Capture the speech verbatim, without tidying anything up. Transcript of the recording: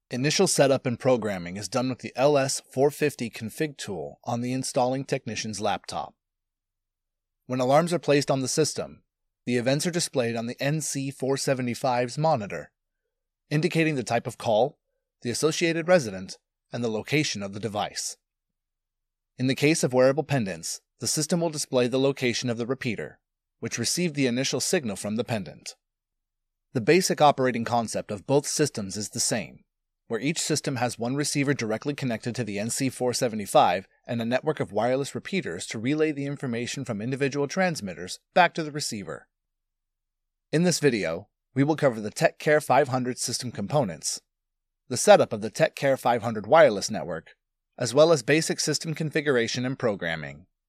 Initial setup and programming is done with the L S four fifty config tool on the installing technician's laptop. When alarms are placed on the system, the events are displayed on the N C four seventy-five's monitor, indicating the type of call, the associated resident, and the location of the device. In the case of wearable pendants, the system will display the location of the repeater, which received the initial signal from the pendant. The basic operating concept of both systems is the same, where each system has one receiver directly connected to the N C four seventy-five and a network of wireless repeaters to relay the information from individual transmitters back to the receiver. In this video, we will cover the TechCare five hundred system components, the setup of the TechCare five hundred wireless network, as well as basic system configuration and programming.